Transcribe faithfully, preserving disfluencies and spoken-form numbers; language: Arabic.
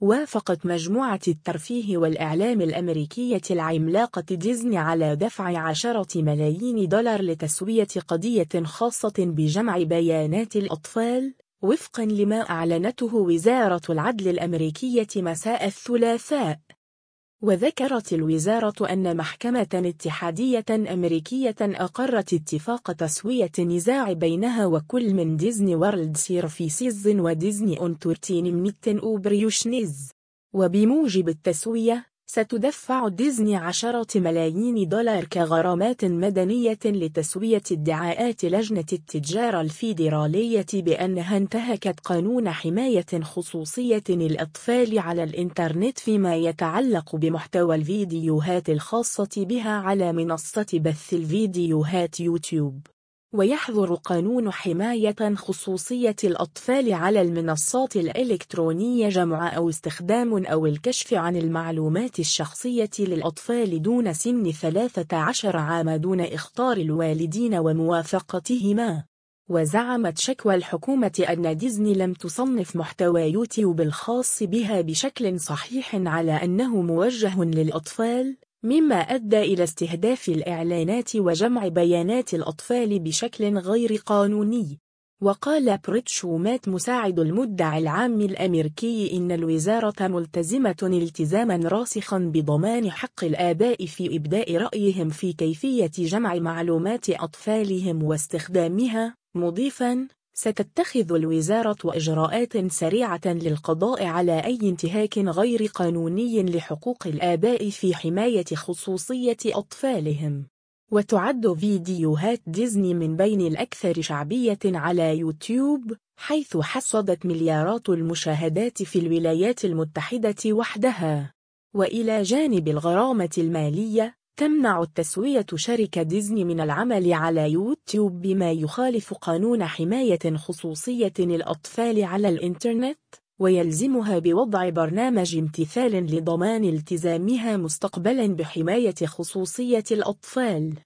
وافقت مجموعة الترفيه والإعلام الأمريكية العملاقة ديزني على دفع عشرة ملايين دولار لتسوية قضية خاصة بجمع بيانات الأطفال، وفقاً لما أعلنته وزارة العدل الأمريكية مساء الثلاثاء. وذكرت الوزارة أن محكمة اتحادية أمريكية أقرت اتفاق تسوية النزاع بينها وكل من ديزني وورلد سيرفيسز وديزني أنترتينمنت أوبريشنز. وبموجب التسوية، ستدفع ديزني عشرة ملايين دولار كغرامات مدنية لتسوية ادعاءات لجنة التجارة الفيدرالية بأنها انتهكت قانون حماية خصوصية الأطفال على الإنترنت فيما يتعلق بمحتوى الفيديوهات الخاصة بها على منصة بث الفيديوهات يوتيوب. ويحظر قانون حماية خصوصية الأطفال على المنصات الإلكترونية جمع أو استخدام أو الكشف عن المعلومات الشخصية للأطفال دون سن ثلاثة عشر عام دون إخطار الوالدين وموافقتهما. وزعمت شكوى الحكومة أن ديزني لم تصنف محتوى يوتيوب الخاص بها بشكل صحيح على أنه موجه للأطفال، مما أدى إلى استهداف الإعلانات وجمع بيانات الأطفال بشكل غير قانوني. وقال بريت شومات مساعد المدعي العام الأمريكي إن الوزارة ملتزمة التزاماً راسخاً بضمان حق الآباء في إبداء رأيهم في كيفية جمع معلومات أطفالهم واستخدامها، مضيفاً: ستتخذ الوزارة إجراءات سريعة للقضاء على أي انتهاك غير قانوني لحقوق الآباء في حماية خصوصية أطفالهم. وتعد فيديوهات ديزني من بين الأكثر شعبية على يوتيوب، حيث حصدت مليارات المشاهدات في الولايات المتحدة وحدها. وإلى جانب الغرامة المالية، تمنع التسوية شركة ديزني من العمل على يوتيوب بما يخالف قانون حماية خصوصية الأطفال على الإنترنت، ويلزمها بوضع برنامج امتثال لضمان التزامها مستقبلاً بحماية خصوصية الأطفال.